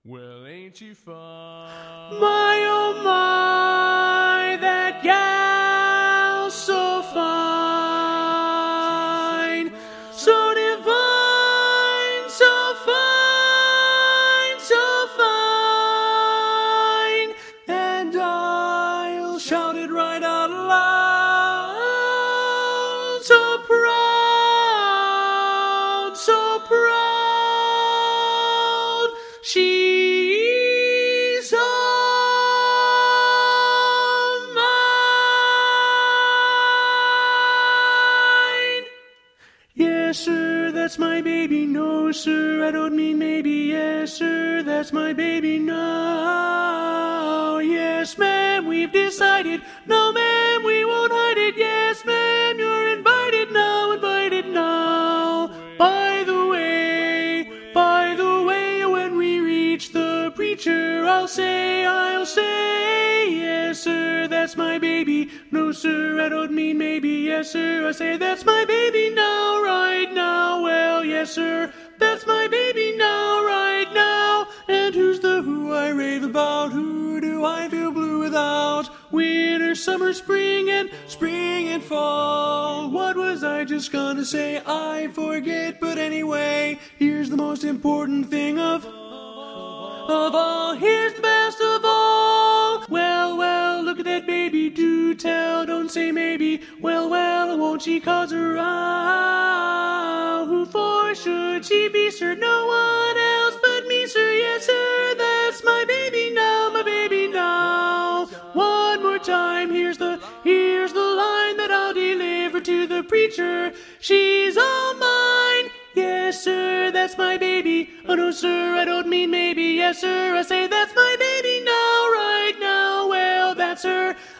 Well, ain't she fine? My oh my, that gal so fine, so divine, so fine, so fine, and I'll shout it right out loud, so proud, so proud, she's all mine. Yes, sir, that's my baby. No, sir, I don't mean maybe. Yes, sir, that's my baby. No, yes, ma'am, we've decided. No, ma'am, we won't hide it. Yes, ma'am, you're invited now, invited now. By the way, when we reach the preacher, I'll say, yes, sir, that's my baby. No, sir, I don't mean maybe. Yes, sir, I say, that's my baby now, right now. Well, yes, sir, that's my baby now, right now. And who's the who I rave about? Who do I feel blue without? Winter, summer, spring and fall. What was I just gonna say? I forget, but anyway, here's the most important thing of all. Here's the best of all. Well, look at that baby. Do tell, don't say maybe. Well, won't she cause a row? Who for should she be, sir? No one else but me, sir. Yes, sir, that's my baby now, my baby now. One more time, here's the line that I'll deliver to the preacher. She's all mine. Yes, sir, that's my baby. Oh, no, sir, I don't mean maybe. Yes, sir, I say that's my baby now, right now. Well, that's her.